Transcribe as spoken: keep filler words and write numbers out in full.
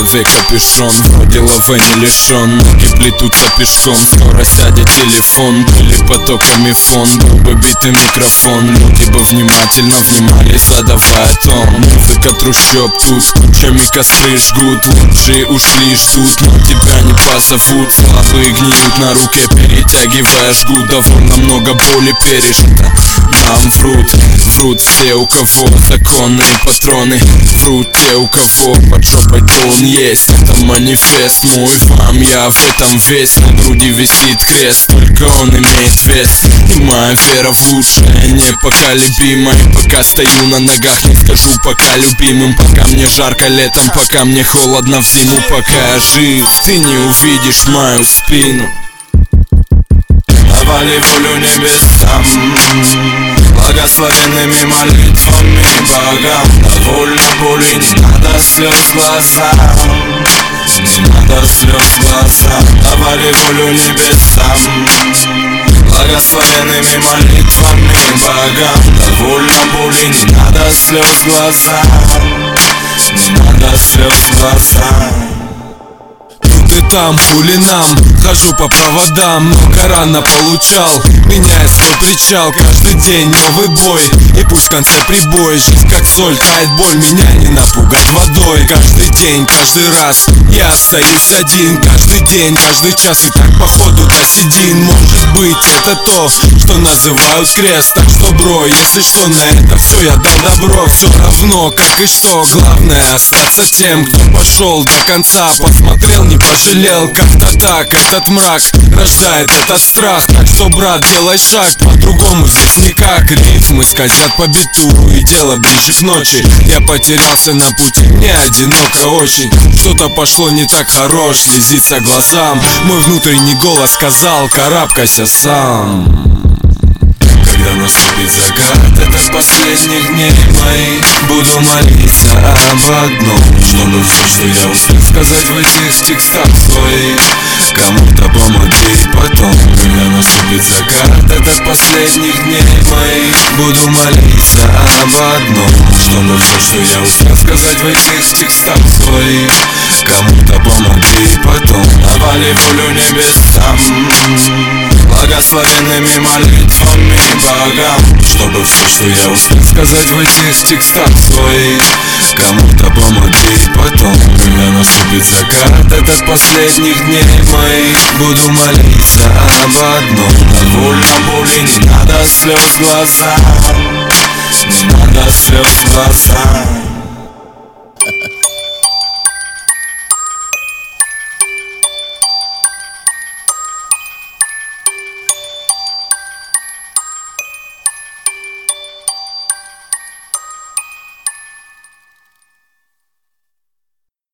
голове капюшон, вроде лавы не лишен. Ноги плетутся пешком, скоро сядет телефон. Были потоками фон, был бы битый микрофон. Люди бы внимательно внимали, задавая тон. Музыка трущоб, тут кучами костры жгут. Лучшие ушли, ждут, но тебя не позовут. Слабые гниют на руке, перетягивая жгут. Довольно много боли пережито, нам врут. Врут все, у кого законные патроны. Врут те, у кого под жопой трон есть. Это манифест мой вам, я в этом весь. На груди висит крест, только он имеет вес. И моя вера в лучшее непоколебима. И пока стою на ногах, не скажу пока любимым. Пока мне жарко летом, пока мне холодно в зиму. Пока я жив, ты не увидишь мою спину. Давали волю небесам, благословенными молитвами богам. Довольно боли, не надо слез глазам, не надо слез глазам. Давали волю небесам, благословенными молитвами богам. Довольно боли, не надо слез глазам, не надо слез глазам. Ты там, хули нам, хожу по проводам. Много рано получал, меняя свой причал. Каждый день новый бой, и пусть в конце прибой. Жизнь как соль, тает боль, меня не напугать водой. Каждый день, каждый раз я остаюсь один. Каждый день, каждый час, и так походу до седин. Может быть это то, что называют крест. Так что, бро, если что, на это все я дам добро. Все равно, как и что, главное остаться тем, кто пошел до конца. Посмотрел, не пожалел, как-то так этот мрак рождает этот страх. Так что, брат, делай шаг, по-другому здесь никак. Ритмы скользят по биту, и дело ближе к ночи. Я потерялся на пути, мне одиноко очень. Что-то пошло не так, хорош, слезится глазам. Мой внутренний голос сказал: карабкайся сам. Когда наступит закат, это с последних дней моих, буду молиться об одном, чтобы все, что я успел сказать в этих текстах своих, кому-то помогли потом. Когда наступит закат, это с последних дней моих, буду молиться об одном, чтобы все, что я успел сказать в этих текстах своих, кому-то помогли потом. Давали волю небесам, благословенными молитвами богам, чтобы все, что я успел сказать в этих текстах своих, кому-то помогли потом. Когда наступит закат, это с последних дней моих, буду молиться об одном. Довольно боли, не надо слез глазам, не надо слез глазам.